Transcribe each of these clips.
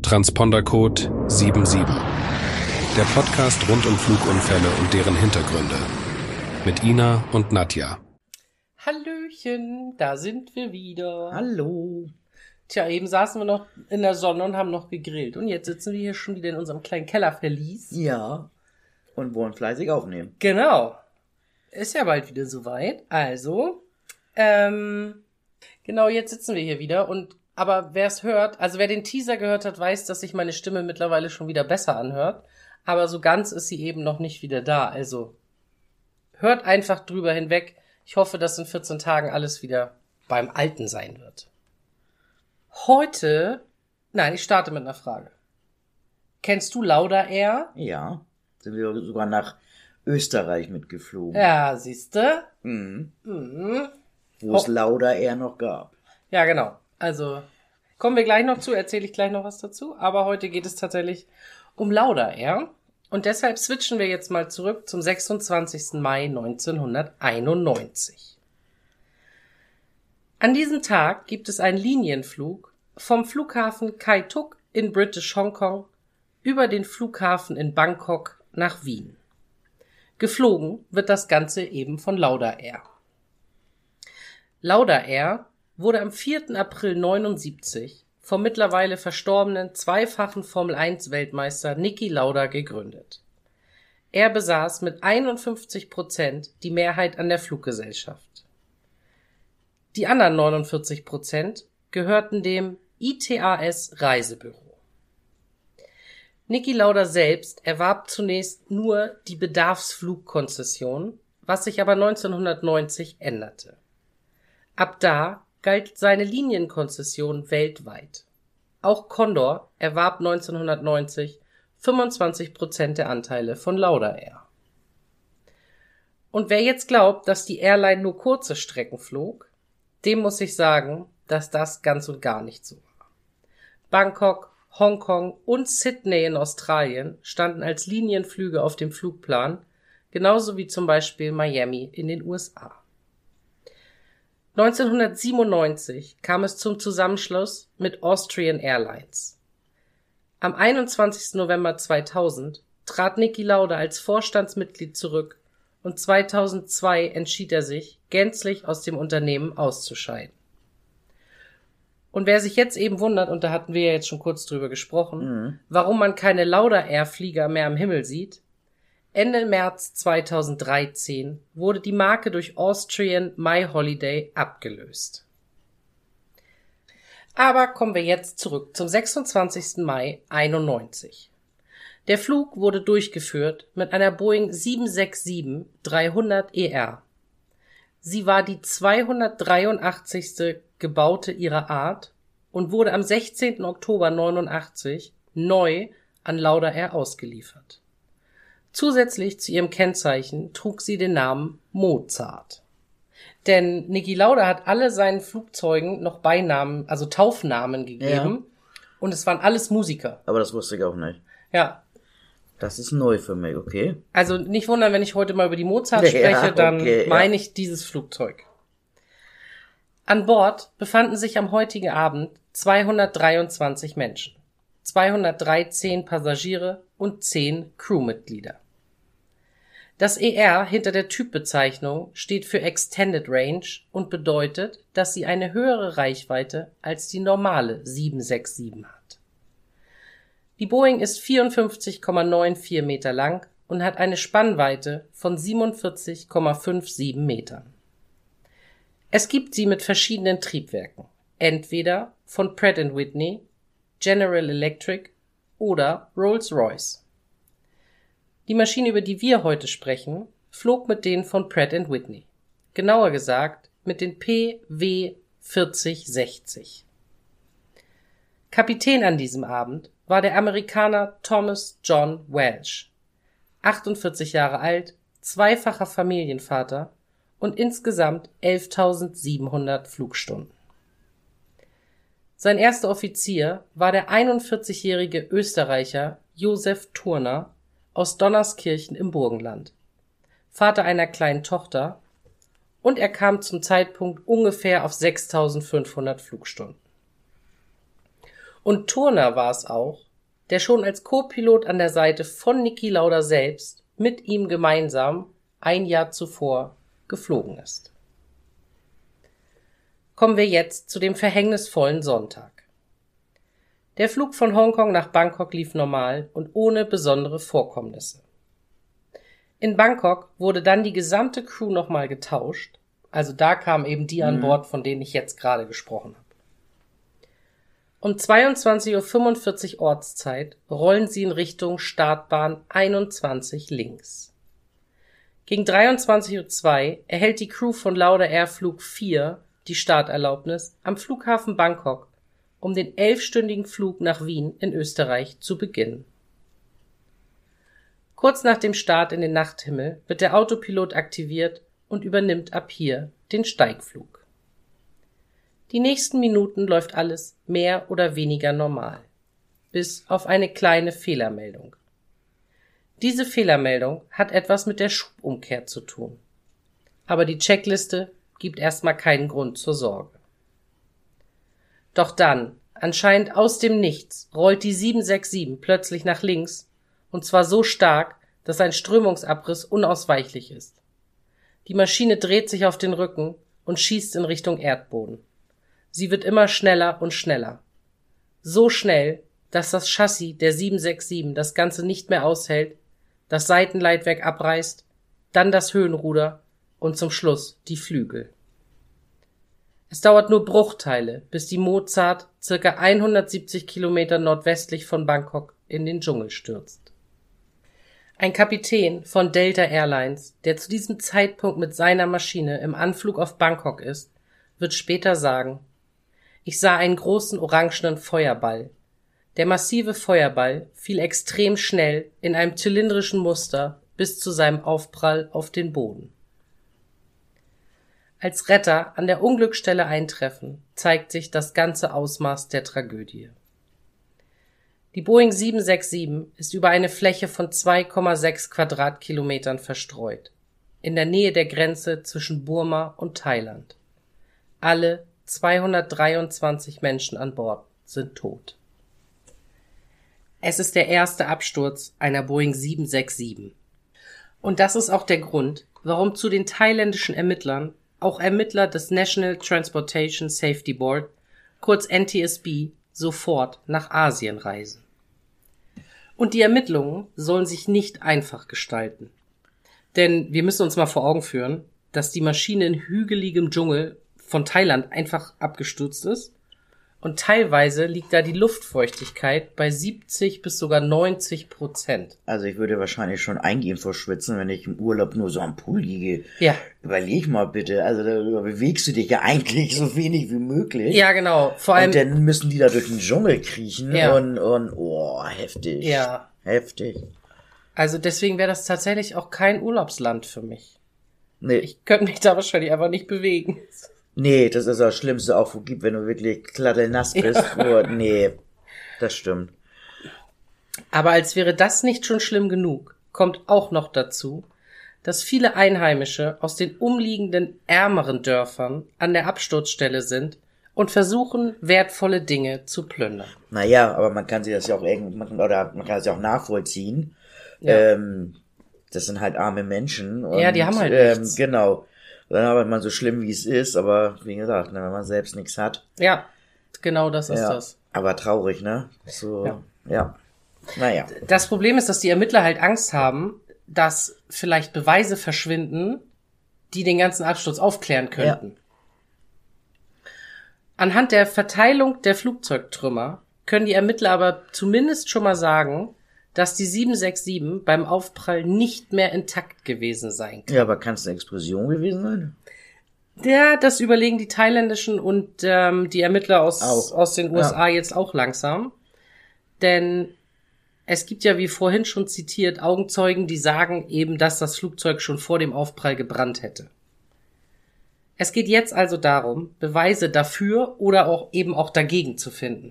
Transpondercode 77. Der Podcast rund um Flugunfälle und deren Hintergründe. Mit Ina und Nadja. Hallöchen, da sind wir wieder. Hallo. Tja, eben saßen wir noch in der Sonne und haben noch gegrillt. Und jetzt sitzen wir hier schon wieder in unserem kleinen Kellerverlies. Ja, und wollen fleißig aufnehmen. Genau. Ist ja bald wieder soweit. Also, genau, jetzt sitzen wir hier wieder. Aber wer es hört, also wer den Teaser gehört hat, weiß, dass sich meine Stimme mittlerweile schon wieder besser anhört. Aber so ganz ist sie eben noch nicht wieder da. Also, hört einfach drüber hinweg. Ich hoffe, dass in 14 Tagen alles wieder beim Alten sein wird. Ich starte mit einer Frage. Kennst du Laudair? Ja, sind wir sogar nach Österreich mitgeflogen. Ja, siehste. Wo es Laudair noch gab. Ja, genau. Also, kommen wir gleich noch zu, erzähle ich gleich noch was dazu. Aber heute geht es tatsächlich um Laudair. Und deshalb switchen wir jetzt mal zurück zum 26. Mai 1991. An diesem Tag gibt es einen Linienflug vom Flughafen Kai Tak in British Hongkong über den Flughafen in Bangkok nach Wien. Geflogen wird das Ganze eben von Laudair. Laudair wurde am 4. April 1979 vom mittlerweile verstorbenen zweifachen Formel-1-Weltmeister Niki Lauda gegründet. Er besaß mit 51% die Mehrheit an der Fluggesellschaft. Die anderen 49% gehörten dem ITAS Reisebüro. Niki Lauda selbst erwarb zunächst nur die Bedarfsflugkonzession, was sich aber 1990 änderte. Ab da galt seine Linienkonzession weltweit. Auch Condor erwarb 1990 25% der Anteile von Laudair. Und wer jetzt glaubt, dass die Airline nur kurze Strecken flog, dem muss ich sagen, dass das ganz und gar nicht so war. Bangkok, Hongkong und Sydney in Australien standen als Linienflüge auf dem Flugplan, genauso wie zum Beispiel Miami in den USA. 1997 kam es zum Zusammenschluss mit Austrian Airlines. Am 21. November 2000 trat Niki Lauda als Vorstandsmitglied zurück und 2002 entschied er sich, gänzlich aus dem Unternehmen auszuscheiden. Und wer sich jetzt eben wundert, und da hatten wir ja jetzt schon kurz drüber gesprochen, warum man keine Laudair-Flieger mehr am Himmel sieht, Ende März 2013 wurde die Marke durch Austrian My Holiday abgelöst. Aber kommen wir jetzt zurück zum 26. Mai 91. Der Flug wurde durchgeführt mit einer Boeing 767-300ER. Sie war die 283. gebaute ihrer Art und wurde am 16. Oktober 89 neu an Laudair ausgeliefert. Zusätzlich zu ihrem Kennzeichen trug sie den Namen Mozart. Denn Niki Lauda hat alle seinen Flugzeugen noch Beinamen, also Taufnamen gegeben. Ja. Und es waren alles Musiker. Aber das wusste ich auch nicht. Ja. Das ist neu für mich, okay. Also nicht wundern, wenn ich heute mal über die Mozart spreche, dann meine ich dieses Flugzeug. An Bord befanden sich am heutigen Abend 223 Menschen, 213 Passagiere und 10 Crewmitglieder. Das ER hinter der Typbezeichnung steht für Extended Range und bedeutet, dass sie eine höhere Reichweite als die normale 767 hat. Die Boeing ist 54,94 Meter lang und hat eine Spannweite von 47,57 Metern. Es gibt sie mit verschiedenen Triebwerken, entweder von Pratt & Whitney, General Electric oder Rolls-Royce. Die Maschine, über die wir heute sprechen, flog mit denen von Pratt & Whitney. Genauer gesagt mit den PW4060. Kapitän an diesem Abend war der Amerikaner Thomas John Welsh, 48 Jahre alt, zweifacher Familienvater und insgesamt 11.700 Flugstunden. Sein erster Offizier war der 41-jährige Österreicher Josef Thurner aus Donnerskirchen im Burgenland, Vater einer kleinen Tochter, und er kam zum Zeitpunkt ungefähr auf 6.500 Flugstunden. Und Turner war es auch, der schon als Co-Pilot an der Seite von Niki Lauda selbst mit ihm gemeinsam ein Jahr zuvor geflogen ist. Kommen wir jetzt zu dem verhängnisvollen Sonntag. Der Flug von Hongkong nach Bangkok lief normal und ohne besondere Vorkommnisse. In Bangkok wurde dann die gesamte Crew nochmal getauscht, also da kamen eben die an Bord, von denen ich jetzt gerade gesprochen habe. Um 22:45 Uhr Ortszeit rollen sie in Richtung Startbahn 21 links. Gegen 23:02 Uhr erhält die Crew von Lauda Air Flug 4 die Starterlaubnis am Flughafen Bangkok, um den 11-stündigen Flug nach Wien in Österreich zu beginnen. Kurz nach dem Start in den Nachthimmel wird der Autopilot aktiviert und übernimmt ab hier den Steigflug. Die nächsten Minuten läuft alles mehr oder weniger normal, bis auf eine kleine Fehlermeldung. Diese Fehlermeldung hat etwas mit der Schubumkehr zu tun. Aber die Checkliste gibt erstmal keinen Grund zur Sorge. Doch dann, anscheinend aus dem Nichts, rollt die 767 plötzlich nach links, und zwar so stark, dass ein Strömungsabriss unausweichlich ist. Die Maschine dreht sich auf den Rücken und schießt in Richtung Erdboden. Sie wird immer schneller und schneller. So schnell, dass das Chassis der 767 das Ganze nicht mehr aushält, das Seitenleitwerk abreißt, dann das Höhenruder und zum Schluss die Flügel. Es dauert nur Bruchteile, bis die Mozart circa 170 Kilometer nordwestlich von Bangkok in den Dschungel stürzt. Ein Kapitän von Delta Airlines, der zu diesem Zeitpunkt mit seiner Maschine im Anflug auf Bangkok ist, wird später sagen: Ich sah einen großen orangenen Feuerball. Der massive Feuerball fiel extrem schnell in einem zylindrischen Muster bis zu seinem Aufprall auf den Boden. Als Retter an der Unglücksstelle eintreffen, zeigt sich das ganze Ausmaß der Tragödie. Die Boeing 767 ist über eine Fläche von 2,6 Quadratkilometern verstreut, in der Nähe der Grenze zwischen Burma und Thailand. Alle 223 Menschen an Bord sind tot. Es ist der erste Absturz einer Boeing 767. Und das ist auch der Grund, warum zu den thailändischen Ermittlern auch Ermittler des National Transportation Safety Board, kurz NTSB, sofort nach Asien reisen. Und die Ermittlungen sollen sich nicht einfach gestalten. Denn wir müssen uns mal vor Augen führen, dass die Maschine in hügeligem Dschungel von Thailand einfach abgestürzt ist. Und teilweise liegt da die Luftfeuchtigkeit bei 70 bis sogar 90%. Also ich würde wahrscheinlich schon eingehen vor Schwitzen, wenn ich im Urlaub nur so am Pool liege. Ja. Überleg mal bitte, also da bewegst du dich ja eigentlich so wenig wie möglich. Ja, genau. Vor allem. Und dann müssen die da durch den Dschungel kriechen ja. und heftig. Ja. Heftig. Also deswegen wäre das tatsächlich auch kein Urlaubsland für mich. Nee. Ich könnte mich da wahrscheinlich einfach nicht bewegen. Nee, das ist das Schlimmste auch, wo gibt, wenn du wirklich kladdelnass bist. Ja. Nee, das stimmt. Aber als wäre das nicht schon schlimm genug, kommt auch noch dazu, dass viele Einheimische aus den umliegenden ärmeren Dörfern an der Absturzstelle sind und versuchen, wertvolle Dinge zu plündern. Naja, aber man kann sich das ja auch man kann das ja auch nachvollziehen. Ja. Das sind halt arme Menschen. Und, ja, die haben halt nichts. Genau. Dann arbeitet man so schlimm, wie es ist, aber wie gesagt, wenn man selbst nichts hat. Ja, genau das ist das. Aber traurig, ne? So, ja. Naja. Das Problem ist, dass die Ermittler halt Angst haben, dass vielleicht Beweise verschwinden, die den ganzen Absturz aufklären könnten. Ja. Anhand der Verteilung der Flugzeugtrümmer können die Ermittler aber zumindest schon mal sagen, dass die 767 beim Aufprall nicht mehr intakt gewesen sein kann. Ja, aber kann es eine Explosion gewesen sein? Ja, das überlegen die thailändischen und die Ermittler aus den USA jetzt auch langsam. Denn es gibt ja, wie vorhin schon zitiert, Augenzeugen, die sagen eben, dass das Flugzeug schon vor dem Aufprall gebrannt hätte. Es geht jetzt also darum, Beweise dafür oder auch eben auch dagegen zu finden.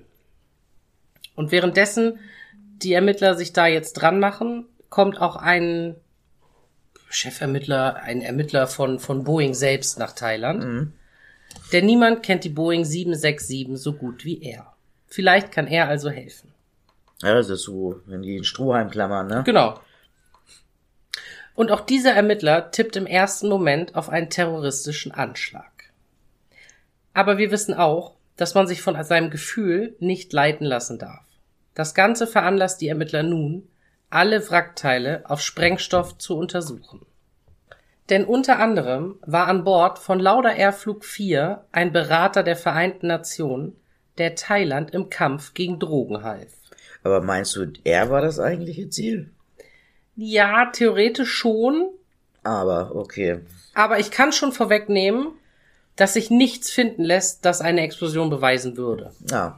Und währenddessen die Ermittler sich da jetzt dran machen, kommt auch ein Ermittler von Boeing selbst nach Thailand. Mhm. Denn niemand kennt die Boeing 767 so gut wie er. Vielleicht kann er also helfen. Ja, das ist so, wenn die in Strohhalm klammern, ne? Genau. Und auch dieser Ermittler tippt im ersten Moment auf einen terroristischen Anschlag. Aber wir wissen auch, dass man sich von seinem Gefühl nicht leiten lassen darf. Das Ganze veranlasst die Ermittler nun, alle Wrackteile auf Sprengstoff zu untersuchen. Denn unter anderem war an Bord von Lauda Air Flug 4 ein Berater der Vereinten Nationen, der Thailand im Kampf gegen Drogen half. Aber meinst du, er war das eigentliche Ziel? Ja, theoretisch schon. Aber, okay. Aber ich kann schon vorwegnehmen, dass sich nichts finden lässt, das eine Explosion beweisen würde. Ja.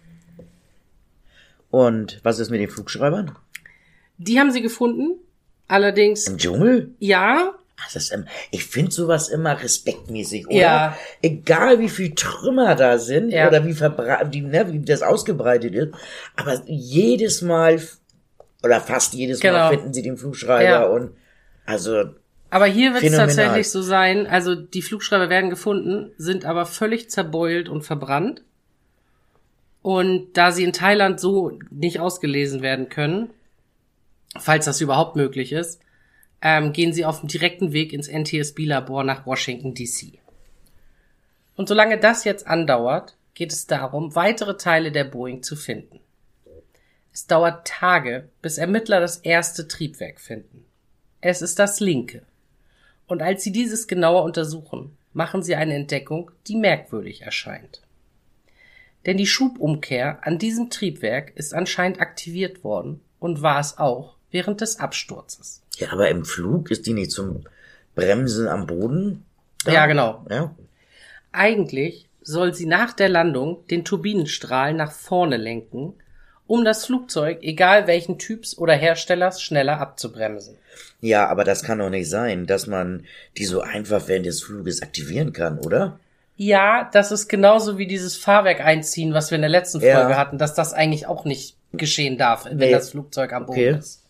Und was ist mit den Flugschreibern? Die haben sie gefunden. Allerdings... Im Dschungel? Ja. Ich finde sowas immer respektmäßig, oder? Ja. Egal wie viel Trümmer da sind, ja. oder wie das ausgebreitet ist. Aber jedes Mal, oder fast jedes Mal finden sie den Flugschreiber und, also... Aber hier wird es tatsächlich so sein, also die Flugschreiber werden gefunden, sind aber völlig zerbeult und verbrannt. Und da sie in Thailand so nicht ausgelesen werden können, falls das überhaupt möglich ist, gehen sie auf dem direkten Weg ins NTSB-Labor nach Washington, D.C. Und solange das jetzt andauert, geht es darum, weitere Teile der Boeing zu finden. Es dauert Tage, bis Ermittler das erste Triebwerk finden. Es ist das linke. Und als sie dieses genauer untersuchen, machen sie eine Entdeckung, die merkwürdig erscheint. Denn die Schubumkehr an diesem Triebwerk ist anscheinend aktiviert worden und war es auch während des Absturzes. Ja, aber im Flug ist die nicht zum Bremsen am Boden? Da? Ja, genau. Ja. Eigentlich soll sie nach der Landung den Turbinenstrahl nach vorne lenken, um das Flugzeug, egal welchen Typs oder Herstellers, schneller abzubremsen. Ja, aber das kann doch nicht sein, dass man die so einfach während des Fluges aktivieren kann, oder? Ja, das ist genauso wie dieses Fahrwerk einziehen, was wir in der letzten Folge hatten, dass das eigentlich auch nicht geschehen darf, wenn das Flugzeug am Boden ist.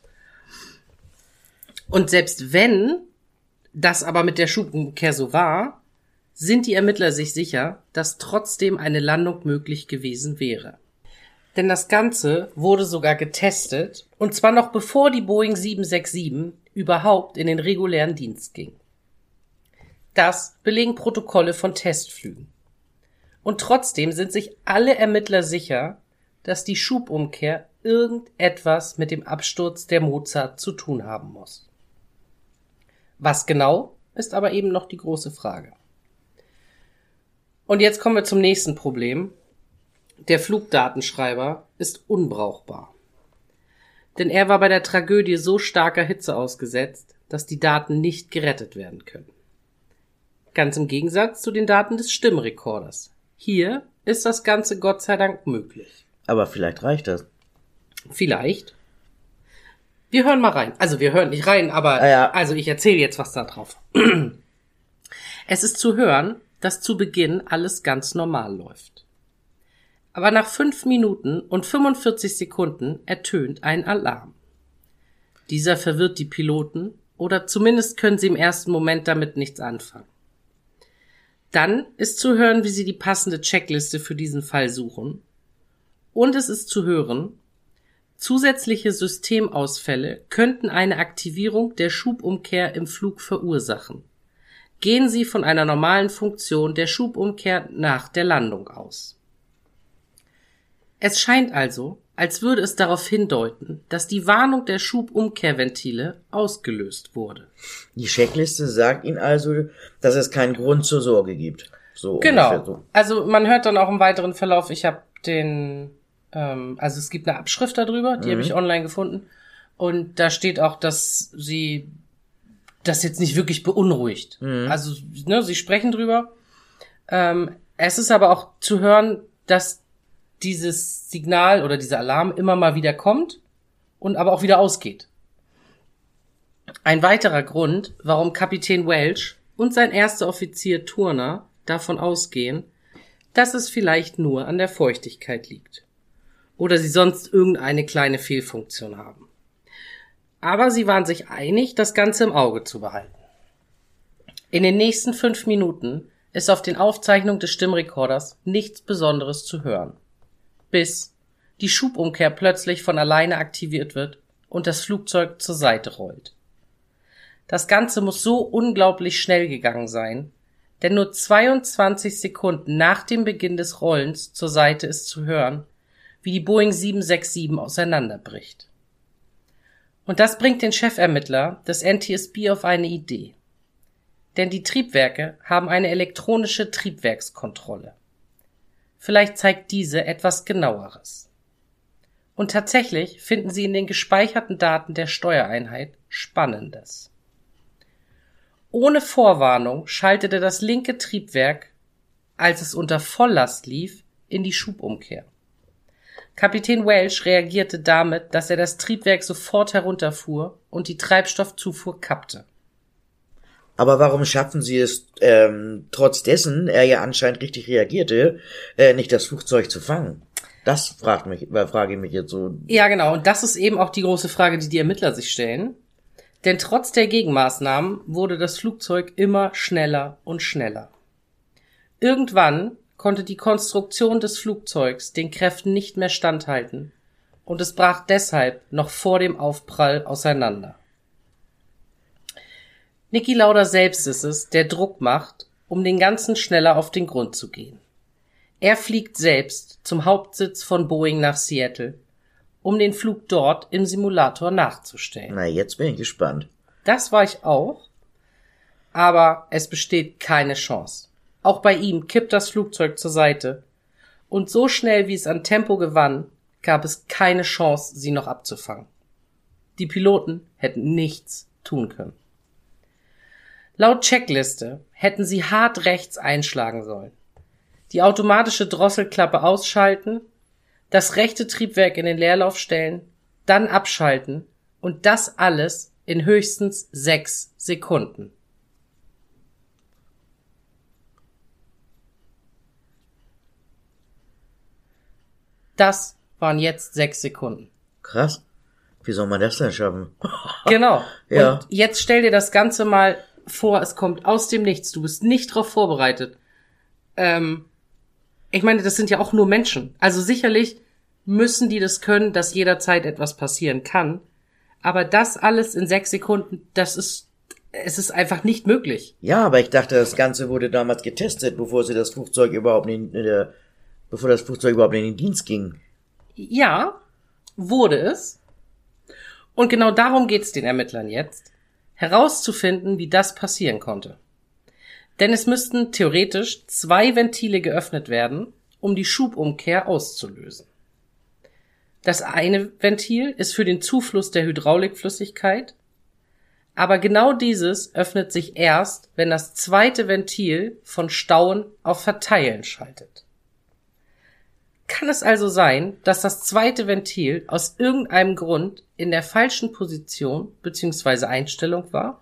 Und selbst wenn das aber mit der Schubumkehr so war, sind die Ermittler sich sicher, dass trotzdem eine Landung möglich gewesen wäre. Denn das Ganze wurde sogar getestet, und zwar noch bevor die Boeing 767 überhaupt in den regulären Dienst ging. Das belegen Protokolle von Testflügen. Und trotzdem sind sich alle Ermittler sicher, dass die Schubumkehr irgendetwas mit dem Absturz der Mozart zu tun haben muss. Was genau, ist aber eben noch die große Frage. Und jetzt kommen wir zum nächsten Problem. Der Flugdatenschreiber ist unbrauchbar. Denn er war bei der Tragödie so starker Hitze ausgesetzt, dass die Daten nicht gerettet werden können. Ganz im Gegensatz zu den Daten des Stimmrekorders. Hier ist das Ganze Gott sei Dank möglich. Aber vielleicht reicht das. Vielleicht. Wir hören mal rein. Also wir hören nicht rein, aber Also ich erzähle jetzt was da drauf. Es ist zu hören, dass zu Beginn alles ganz normal läuft. Aber nach 5 Minuten und 45 Sekunden ertönt ein Alarm. Dieser verwirrt die Piloten, oder zumindest können sie im ersten Moment damit nichts anfangen. Dann ist zu hören, wie sie die passende Checkliste für diesen Fall suchen. Und es ist zu hören, zusätzliche Systemausfälle könnten eine Aktivierung der Schubumkehr im Flug verursachen. Gehen Sie von einer normalen Funktion der Schubumkehr nach der Landung aus. Es scheint also, als würde es darauf hindeuten, dass die Warnung der Schubumkehrventile ausgelöst wurde. Die Checkliste sagt Ihnen also, dass es keinen Grund zur Sorge gibt. So genau. So. Also man hört dann auch im weiteren Verlauf, ich habe also es gibt eine Abschrift darüber, die habe ich online gefunden. Und da steht auch, dass sie das jetzt nicht wirklich beunruhigt. Also, sie sprechen drüber. Es ist aber auch zu hören, dass dieses Signal oder dieser Alarm immer mal wieder kommt und aber auch wieder ausgeht. Ein weiterer Grund, warum Kapitän Welch und sein erster Offizier Turner davon ausgehen, dass es vielleicht nur an der Feuchtigkeit liegt. Oder sie sonst irgendeine kleine Fehlfunktion haben. Aber sie waren sich einig, das Ganze im Auge zu behalten. In den nächsten 5 Minuten ist auf den Aufzeichnungen des Stimmrekorders nichts Besonderes zu hören. bis die Schubumkehr plötzlich von alleine aktiviert wird und das Flugzeug zur Seite rollt. Das Ganze muss so unglaublich schnell gegangen sein, denn nur 22 Sekunden nach dem Beginn des Rollens zur Seite ist zu hören, wie die Boeing 767 auseinanderbricht. Und das bringt den Chefermittler des NTSB auf eine Idee. Denn die Triebwerke haben eine elektronische Triebwerkskontrolle. Vielleicht zeigt diese etwas Genaueres. Und tatsächlich finden sie in den gespeicherten Daten der Steuereinheit Spannendes. Ohne Vorwarnung schaltete das linke Triebwerk, als es unter Volllast lief, in die Schubumkehr. Kapitän Welch reagierte damit, dass er das Triebwerk sofort herunterfuhr und die Treibstoffzufuhr kappte. Aber warum schaffen sie es, trotz dessen er ja anscheinend richtig reagierte, nicht das Flugzeug zu fangen? Das frage ich mich jetzt so. Ja, genau. Und das ist eben auch die große Frage, die Ermittler sich stellen. Denn trotz der Gegenmaßnahmen wurde das Flugzeug immer schneller und schneller. Irgendwann konnte die Konstruktion des Flugzeugs den Kräften nicht mehr standhalten und es brach deshalb noch vor dem Aufprall auseinander. Niki Lauda selbst ist es, der Druck macht, um den Ganzen schneller auf den Grund zu gehen. Er fliegt selbst zum Hauptsitz von Boeing nach Seattle, um den Flug dort im Simulator nachzustellen. Na, jetzt bin ich gespannt. Das war ich auch, aber es besteht keine Chance. Auch bei ihm kippt das Flugzeug zur Seite und so schnell wie es an Tempo gewann, gab es keine Chance, sie noch abzufangen. Die Piloten hätten nichts tun können. Laut Checkliste hätten sie hart rechts einschlagen sollen, die automatische Drosselklappe ausschalten, das rechte Triebwerk in den Leerlauf stellen, dann abschalten und das alles in höchstens 6 Sekunden. Das waren jetzt 6 Sekunden. Krass. Wie soll man das denn schaffen? Genau. Ja. Und jetzt stell dir das Ganze mal vor, es kommt aus dem Nichts. Du bist nicht darauf vorbereitet. Ich meine, das sind ja auch nur Menschen. Also sicherlich müssen die das können, dass jederzeit etwas passieren kann. Aber das alles in 6 Sekunden, es ist einfach nicht möglich. Ja, aber ich dachte, das Ganze wurde damals getestet, bevor das Flugzeug überhaupt in den Dienst ging. Ja, wurde es. Und genau darum geht's den Ermittlern jetzt, herauszufinden, wie das passieren konnte. Denn es müssten theoretisch 2 Ventile geöffnet werden, um die Schubumkehr auszulösen. Das eine Ventil ist für den Zufluss der Hydraulikflüssigkeit, aber genau dieses öffnet sich erst, wenn das zweite Ventil von Stauen auf Verteilen schaltet. Kann es also sein, dass das zweite Ventil aus irgendeinem Grund in der falschen Position bzw. Einstellung war?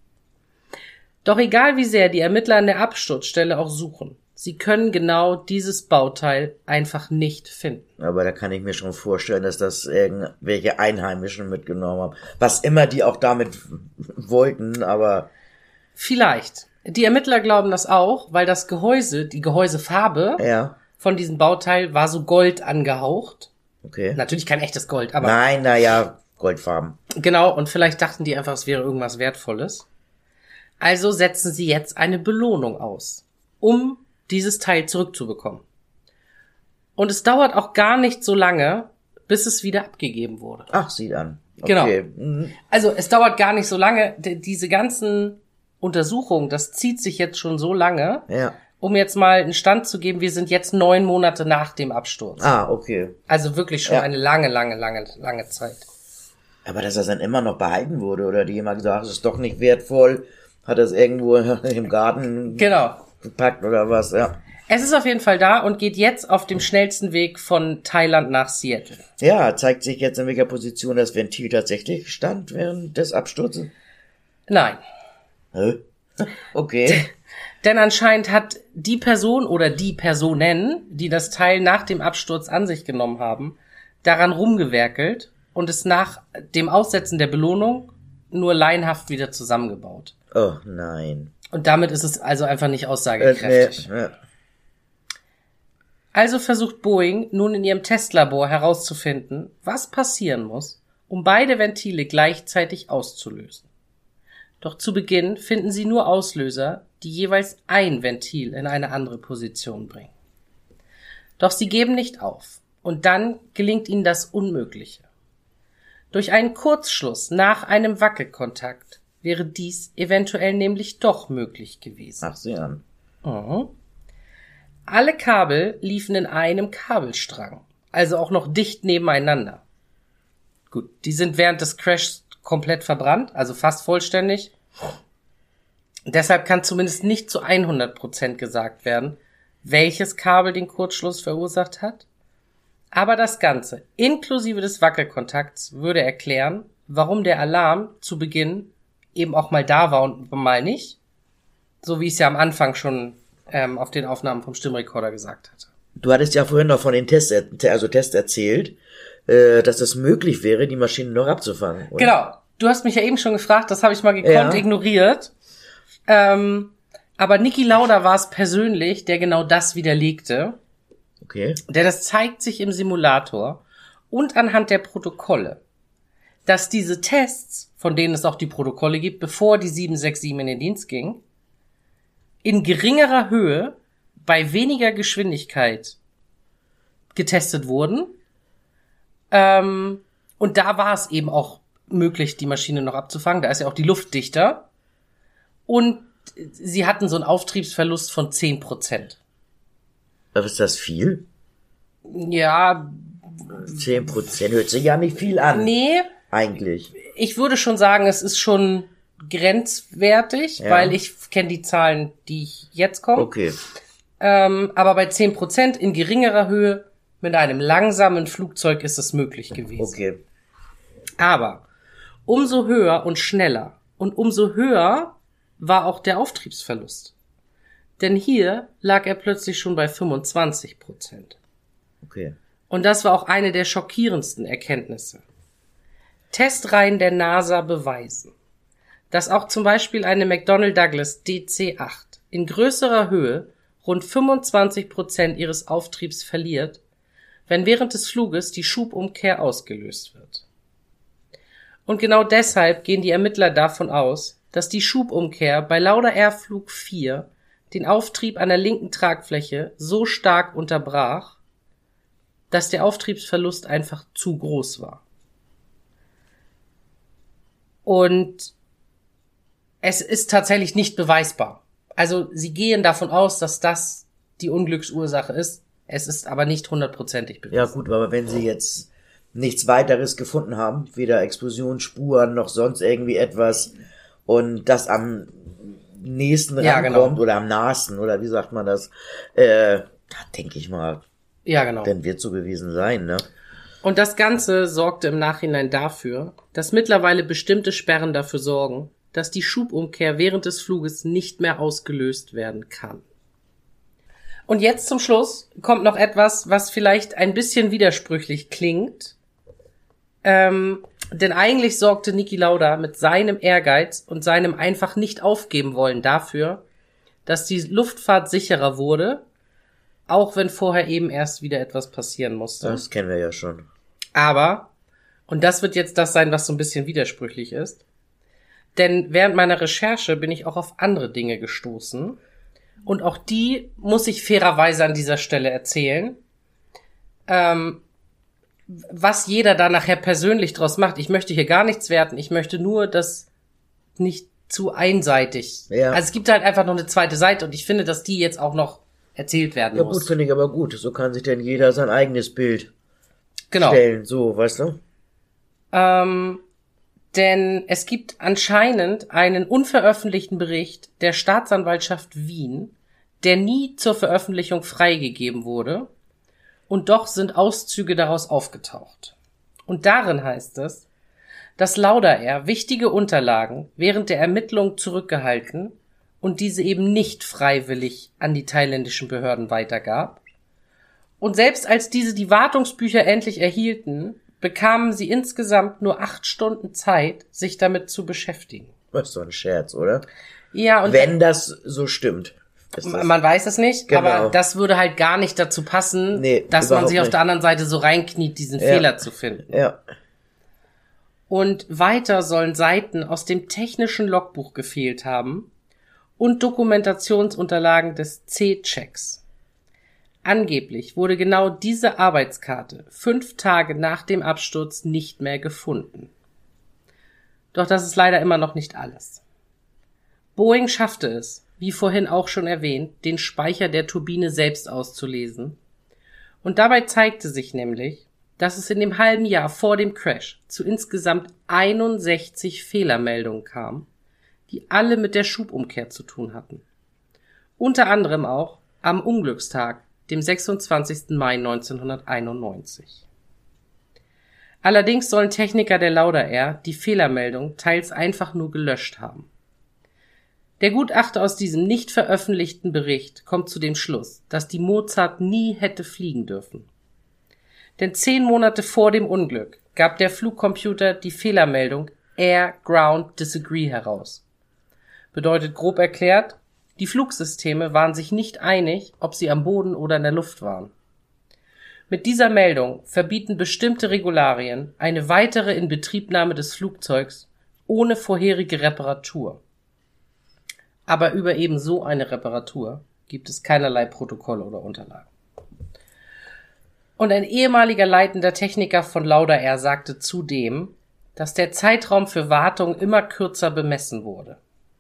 Doch egal wie sehr die Ermittler an der Absturzstelle auch suchen, sie können genau dieses Bauteil einfach nicht finden. Aber da kann ich mir schon vorstellen, dass das irgendwelche Einheimischen mitgenommen haben. Was immer die auch damit wollten, aber... Vielleicht. Die Ermittler glauben das auch, weil das Gehäuse, die Gehäusefarbe... Ja. Von diesem Bauteil war so Gold angehaucht. Okay. Natürlich kein echtes Gold, aber... Nein, naja, Goldfarben. Genau, und vielleicht dachten die einfach, es wäre irgendwas Wertvolles. Also setzen sie jetzt eine Belohnung aus, um dieses Teil zurückzubekommen. Und es dauert auch gar nicht so lange, bis es wieder abgegeben wurde. Ach, sieh an. Okay. Genau. Also es dauert gar nicht so lange. Diese ganzen Untersuchungen, das zieht sich jetzt schon so lange... Ja. Um jetzt mal einen Stand zu geben, wir sind jetzt 9 Monate nach dem Absturz. Ah, okay. Also wirklich schon eine lange Zeit. Aber dass das dann immer noch behalten wurde, oder die jemand gesagt, es ist doch nicht wertvoll, hat das irgendwo im Garten gepackt oder was, ja. Es ist auf jeden Fall da und geht jetzt auf dem schnellsten Weg von Thailand nach Seattle. Ja, zeigt sich jetzt, in welcher Position das Ventil tatsächlich stand während des Absturzes? Nein. Hä? Okay. Denn anscheinend hat die Person oder die Personen, die das Teil nach dem Absturz an sich genommen haben, daran rumgewerkelt und es nach dem Aussetzen der Belohnung nur laienhaft wieder zusammengebaut. Oh nein. Und damit ist es also einfach nicht aussagekräftig. Nee. Also versucht Boeing nun in ihrem Testlabor herauszufinden, was passieren muss, um beide Ventile gleichzeitig auszulösen. Doch zu Beginn finden sie nur Auslöser, die jeweils ein Ventil in eine andere Position bringen. Doch sie geben nicht auf, und dann gelingt ihnen das Unmögliche. Durch einen Kurzschluss nach einem Wackelkontakt wäre dies eventuell nämlich doch möglich gewesen. Ach, sieh an. Mhm. Alle Kabel liefen in einem Kabelstrang, also auch noch dicht nebeneinander. Gut, die sind während des Crashs komplett verbrannt, also fast vollständig. Deshalb kann zumindest nicht zu 100% gesagt werden, welches Kabel den Kurzschluss verursacht hat. Aber das Ganze, inklusive des Wackelkontakts, würde erklären, warum der Alarm zu Beginn eben auch mal da war und mal nicht. So wie ich es ja am Anfang schon auf den Aufnahmen vom Stimmrekorder gesagt hatte. Du hattest ja vorhin noch von den Tests erzählt, dass es möglich wäre, die Maschine noch abzufangen. Oder? Genau. Du hast mich ja eben schon gefragt, das habe ich mal gekonnt ignoriert. Aber Niki Lauda war es persönlich, der genau das widerlegte. Okay. Denn das zeigt sich im Simulator und anhand der Protokolle, dass diese Tests, von denen es auch die Protokolle gibt, bevor die 767 in den Dienst ging, in geringerer Höhe bei weniger Geschwindigkeit getestet wurden. Und da war es eben auch möglich, die Maschine noch abzufangen. Da ist ja auch die Luft dichter. Und sie hatten so einen Auftriebsverlust von 10%. Aber ist das viel? Ja. 10% hört sich ja nicht viel an. Nee. Eigentlich. Ich würde schon sagen, es ist schon grenzwertig, weil ich kenne die Zahlen, die ich jetzt komme. Okay. Aber bei 10% in geringerer Höhe mit einem langsamen Flugzeug ist es möglich gewesen. Okay. Aber umso höher und schneller und umso höher war auch der Auftriebsverlust. Denn hier lag er plötzlich schon bei 25%. Okay. Und das war auch eine der schockierendsten Erkenntnisse. Testreihen der NASA beweisen, dass auch zum Beispiel eine McDonnell Douglas DC-8 in größerer Höhe rund 25% ihres Auftriebs verliert, wenn während des Fluges die Schubumkehr ausgelöst wird. Und genau deshalb gehen die Ermittler davon aus, dass die Schubumkehr bei Lauda Air Flug 4 den Auftrieb an der linken Tragfläche so stark unterbrach, dass der Auftriebsverlust einfach zu groß war. Und es ist tatsächlich nicht beweisbar. Also sie gehen davon aus, dass das die Unglücksursache ist. Es ist aber nicht 100%ig bewiesen. Ja gut, aber wenn sie jetzt nichts weiteres gefunden haben, weder Explosionsspuren noch sonst irgendwie etwas, und das am nächsten rankommt oder am nahesten, oder wie sagt man das, da denke ich mal, dann wird so bewiesen sein, ne? Und das Ganze sorgte im Nachhinein dafür, dass mittlerweile bestimmte Sperren dafür sorgen, dass die Schubumkehr während des Fluges nicht mehr ausgelöst werden kann. Und jetzt zum Schluss kommt noch etwas, was vielleicht ein bisschen widersprüchlich klingt. Denn eigentlich sorgte Niki Lauda mit seinem Ehrgeiz und seinem einfach nicht aufgeben wollen dafür, dass die Luftfahrt sicherer wurde, auch wenn vorher eben erst wieder etwas passieren musste. Das kennen wir ja schon. Aber, und das wird jetzt das sein, was so ein bisschen widersprüchlich ist, denn während meiner Recherche bin ich auch auf andere Dinge gestoßen und auch die muss ich fairerweise an dieser Stelle erzählen, was jeder da nachher persönlich draus macht. Ich möchte hier gar nichts werten, ich möchte nur, dass nicht zu einseitig. Ja. Also es gibt halt einfach noch eine zweite Seite und ich finde, dass die jetzt auch noch erzählt werden muss. Ja gut, finde ich aber gut. So kann sich denn jeder sein eigenes Bild stellen. So, weißt du? Denn es gibt anscheinend einen unveröffentlichten Bericht der Staatsanwaltschaft Wien, der nie zur Veröffentlichung freigegeben wurde. Und doch sind Auszüge daraus aufgetaucht. Und darin heißt es, dass Lauda Air wichtige Unterlagen während der Ermittlung zurückgehalten und diese eben nicht freiwillig an die thailändischen Behörden weitergab. Und selbst als diese die Wartungsbücher endlich erhielten, bekamen sie insgesamt nur 8 Stunden Zeit, sich damit zu beschäftigen. Das ist doch ein Scherz, oder? Ja, und wenn das so stimmt. Man weiß es nicht, genau. Aber das würde halt gar nicht dazu passen, dass man sich auf der anderen Seite so reinkniet, diesen Fehler zu finden. Ja. Und weiter sollen Seiten aus dem technischen Logbuch gefehlt haben und Dokumentationsunterlagen des C-Checks. Angeblich wurde genau diese Arbeitskarte 5 Tage nach dem Absturz nicht mehr gefunden. Doch das ist leider immer noch nicht alles. Boeing schaffte es, wie vorhin auch schon erwähnt, den Speicher der Turbine selbst auszulesen. Und dabei zeigte sich nämlich, dass es in dem halben Jahr vor dem Crash zu insgesamt 61 Fehlermeldungen kam, die alle mit der Schubumkehr zu tun hatten. Unter anderem auch am Unglückstag, dem 26. Mai 1991. Allerdings sollen Techniker der Lauda Air die Fehlermeldung teils einfach nur gelöscht haben. Der Gutachter aus diesem nicht veröffentlichten Bericht kommt zu dem Schluss, dass die Mozart nie hätte fliegen dürfen. Denn 10 Monate vor dem Unglück gab der Flugcomputer die Fehlermeldung Air Ground Disagree heraus. Bedeutet grob erklärt, die Flugsysteme waren sich nicht einig, ob sie am Boden oder in der Luft waren. Mit dieser Meldung verbieten bestimmte Regularien eine weitere Inbetriebnahme des Flugzeugs ohne vorherige Reparatur. Aber über eben so eine Reparatur gibt es keinerlei Protokolle oder Unterlagen. Und ein ehemaliger leitender Techniker von Lauda Air sagte zudem, dass der Zeitraum für Wartung immer kürzer bemessen wurde.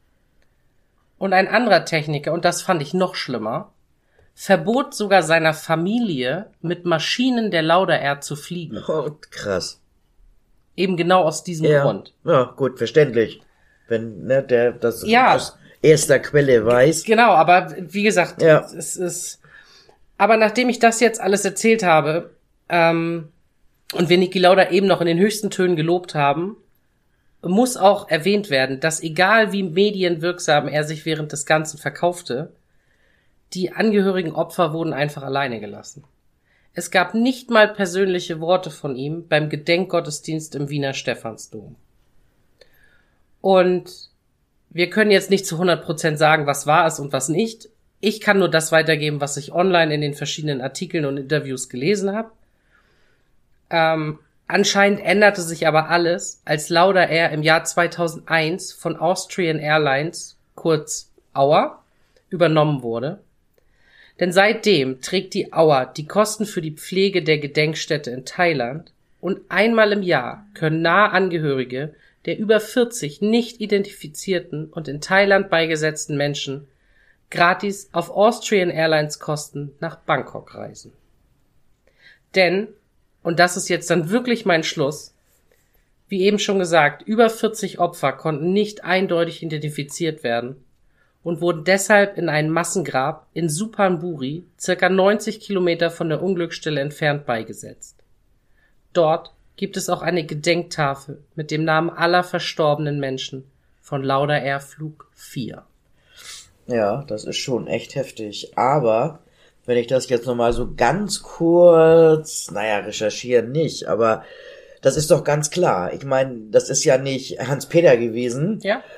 Und ein anderer Techniker, und das fand ich noch schlimmer, verbot sogar seiner Familie, mit Maschinen der Lauda Air zu fliegen. Oh, krass. Eben genau aus diesem Grund. Ja, gut, verständlich. Wenn der das aus erster Quelle weiß. Genau, aber wie gesagt, es ist. Aber nachdem ich das jetzt alles erzählt habe, und wir Niki Lauda eben noch in den höchsten Tönen gelobt haben, muss auch erwähnt werden, dass egal wie medienwirksam er sich während des Ganzen verkaufte, die angehörigen Opfer wurden einfach alleine gelassen. Es gab nicht mal persönliche Worte von ihm beim Gedenkgottesdienst im Wiener Stephansdom. Und wir können jetzt nicht zu 100% sagen, was wahr ist und was nicht. Ich kann nur das weitergeben, was ich online in den verschiedenen Artikeln und Interviews gelesen habe. Anscheinend änderte sich aber alles, als Lauda Air im Jahr 2001 von Austrian Airlines, kurz AUA, übernommen wurde. Denn seitdem trägt die AUA die Kosten für die Pflege der Gedenkstätte in Thailand und einmal im Jahr können nahe Angehörige der über 40 nicht identifizierten und in Thailand beigesetzten Menschen gratis auf Austrian Airlines Kosten nach Bangkok reisen. Denn, und das ist jetzt dann wirklich mein Schluss, wie eben schon gesagt, über 40 Opfer konnten nicht eindeutig identifiziert werden und wurden deshalb in ein Massengrab in Suphanburi, circa 90 Kilometer von der Unglücksstelle entfernt, beigesetzt. Dort gibt es auch eine Gedenktafel mit dem Namen aller verstorbenen Menschen von Lauda Air Flug 4. Ja, das ist schon echt heftig. Aber, wenn ich das jetzt nochmal so ganz kurz, recherchieren nicht, aber das ist doch ganz klar. Ich meine, das ist ja nicht Hans-Peter gewesen,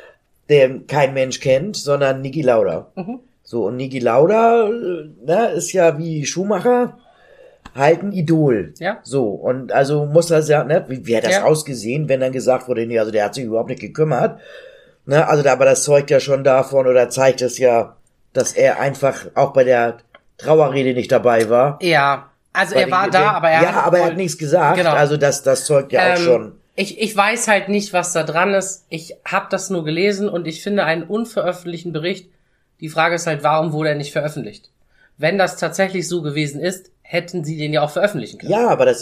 den kein Mensch kennt, sondern Niki Lauda. Mhm. So, und Niki Lauda, ist ja wie Schumacher, halt ein Idol. Ja. So, und also muss das wie hat das ausgesehen, wenn dann gesagt wurde, nee, also der hat sich überhaupt nicht gekümmert. Also aber das zeugt ja schon davon oder zeigt es ja, dass er einfach auch bei der Trauerrede nicht dabei war. Ja, also er war da, aber er hat nichts gesagt. Genau. Also das zeugt ja auch schon. Ich weiß halt nicht, was da dran ist. Ich habe das nur gelesen und ich finde einen unveröffentlichten Bericht. Die Frage ist halt, warum wurde er nicht veröffentlicht? Wenn das tatsächlich so gewesen ist, hätten sie den ja auch veröffentlichen können. Ja, aber das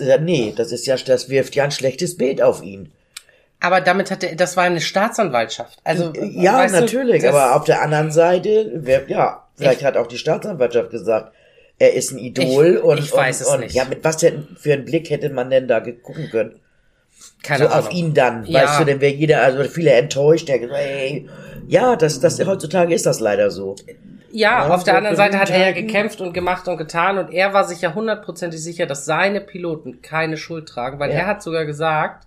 wirft ja ein schlechtes Bild auf ihn. Aber damit das war eine Staatsanwaltschaft. Also ja, natürlich, aber auf der anderen Seite, vielleicht hat auch die Staatsanwaltschaft gesagt, er ist ein Idol ich weiß es nicht. Ja, mit was für einen Blick hätte man denn da gucken können? Keine Ahnung. Auf ihn dann, weißt du, denn wäre jeder, also viele enttäuscht, der gesagt, heutzutage ist das leider so. Ja, auf der anderen Seite hat er ja gekämpft und gemacht und getan und er war sich ja 100% sicher, dass seine Piloten keine Schuld tragen, weil er hat sogar gesagt,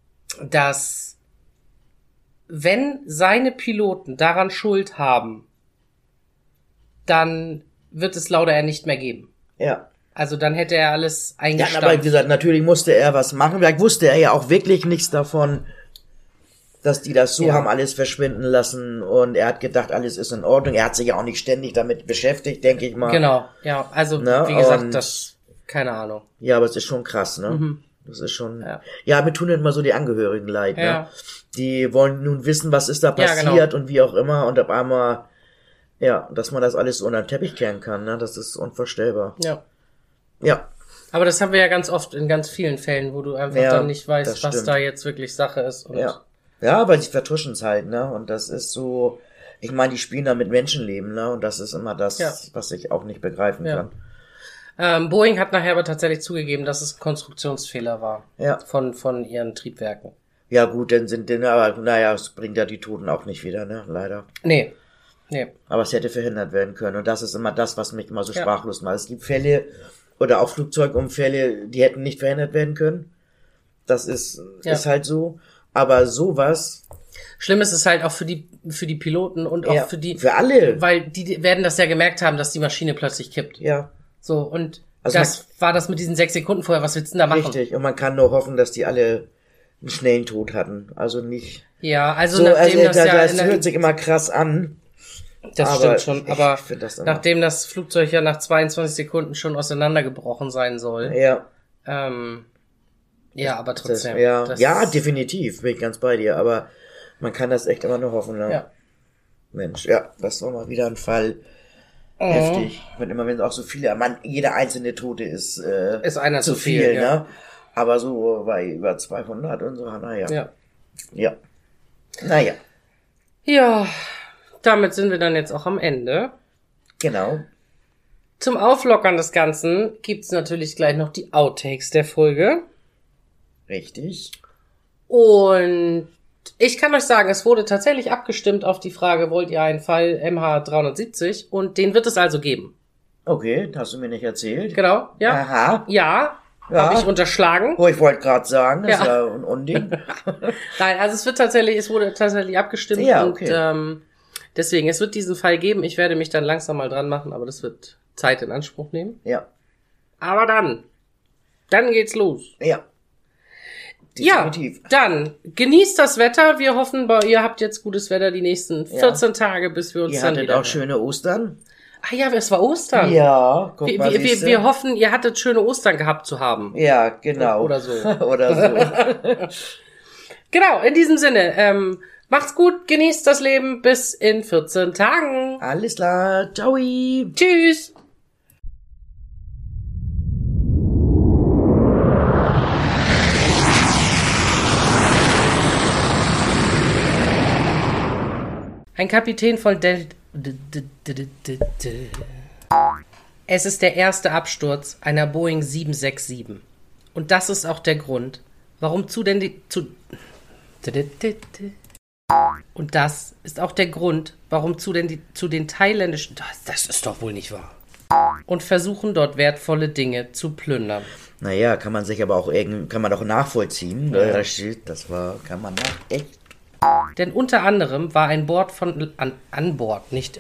dass wenn seine Piloten daran Schuld haben, dann wird es Lauda Air nicht mehr geben. Ja. Also dann hätte er alles eingestampft. Ja, aber wie gesagt, natürlich musste er was machen. Vielleicht wusste er ja auch wirklich nichts davon, dass die das so haben alles verschwinden lassen, und er hat gedacht, alles ist in Ordnung. Er hat sich ja auch nicht ständig damit beschäftigt, denke ich mal. Genau, ja, also wie gesagt, das, keine Ahnung. Ja, aber es ist schon krass, ne? Das ist schon, ja, mir tun immer so die Angehörigen leid, ne? Die wollen nun wissen, was ist da passiert und wie auch immer, und auf einmal, ja, dass man das alles so unter den Teppich kehren kann, ne? Das ist unvorstellbar. Ja. Ja. Aber das haben wir ja ganz oft in ganz vielen Fällen, wo du einfach dann nicht weißt, was da jetzt wirklich Sache ist. Und ja, weil sie vertuschen es halt, ne? Und das ist so, ich meine, die spielen da mit Menschenleben, ne? Und das ist immer das, was ich auch nicht begreifen kann. Boeing hat nachher aber tatsächlich zugegeben, dass es ein Konstruktionsfehler war. Ja. Von ihren Triebwerken. Ja gut, aber naja, es bringt ja die Toten auch nicht wieder, ne? Leider. Nee. Aber es hätte verhindert werden können. Und das ist immer das, was mich immer so sprachlos macht. Es gibt Fälle oder auch Flugzeugunfälle, die hätten nicht verhindert werden können. Das ist halt so. Aber sowas. Schlimm ist es halt auch für die Piloten und auch für alle. Weil die werden das ja gemerkt haben, dass die Maschine plötzlich kippt. Ja. So, und also das war das mit diesen 6 Sekunden vorher. Was willst du denn da machen? Richtig. Und man kann nur hoffen, dass die alle einen schnellen Tod hatten. Also nicht. Ja, also so, nachdem das hört sich immer krass an. Das stimmt schon, aber nachdem das Flugzeug ja nach 22 Sekunden schon auseinandergebrochen sein soll. Ja. Ja, aber trotzdem. Ja, definitiv, bin ich ganz bei dir, aber man kann das echt immer nur hoffen, ne? Ja. Mensch, das war mal wieder ein Fall. Heftig. Wenn auch so viele, jeder einzelne Tote ist einer zu viel, ne? Aber so bei über 200 und so, naja. Ja. Naja. Ja, damit sind wir dann jetzt auch am Ende. Genau. Zum Auflockern des Ganzen gibt's natürlich gleich noch die Outtakes der Folge. Richtig. Und ich kann euch sagen, es wurde tatsächlich abgestimmt auf die Frage, wollt ihr einen Fall MH370? Und den wird es also geben. Okay, hast du mir nicht erzählt. Genau, ja. Aha. Ja, habe ich unterschlagen. Oh, ich wollte gerade sagen, das ist ja ein Unding. Nein, also es wurde tatsächlich abgestimmt. Ja, okay. Und deswegen, es wird diesen Fall geben. Ich werde mich dann langsam mal dran machen, aber das wird Zeit in Anspruch nehmen. Ja. Aber dann geht's los. Ja. Definitiv. Ja, dann genießt das Wetter. Wir hoffen, ihr habt jetzt gutes Wetter die nächsten 14 Tage, bis wir uns dann wieder... Ihr hattet auch schöne Ostern? Ah ja, es war Ostern. Ja, guck mal, wir hoffen, ihr hattet schöne Ostern gehabt zu haben. Ja, genau. Oder so. Oder so. Genau, in diesem Sinne, macht's gut, genießt das Leben, bis in 14 Tagen. Alles klar, ciao. Tschüss. Ein Kapitän von Es ist der erste Absturz einer Boeing 767. Und das ist auch der Grund, warum Und das ist auch der Grund, warum zu den thailändischen... Das ist doch wohl nicht wahr. Und versuchen dort wertvolle Dinge zu plündern. Naja, kann man sich aber auch kann man doch nachvollziehen. Ja. Kann man echt. Denn unter anderem war ein Bord an Bord, nicht...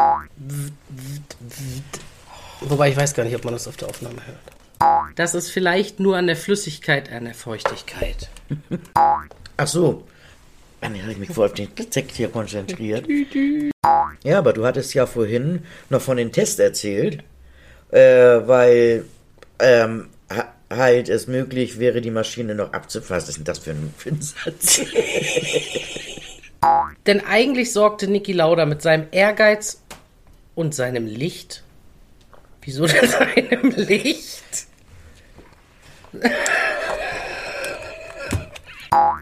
Wobei ich weiß gar nicht, ob man das auf der Aufnahme hört. Das ist vielleicht nur an der Flüssigkeit, an der Feuchtigkeit. Ach so. Dann habe ich mich voll auf den Text hier konzentriert. Ja, aber du hattest ja vorhin noch von den Tests erzählt, weil halt es möglich wäre, die Maschine noch abzufassen. Was ist denn das für ein Satz? Denn eigentlich sorgte Niki Lauda mit seinem Ehrgeiz und seinem Licht. Wieso denn seinem Licht?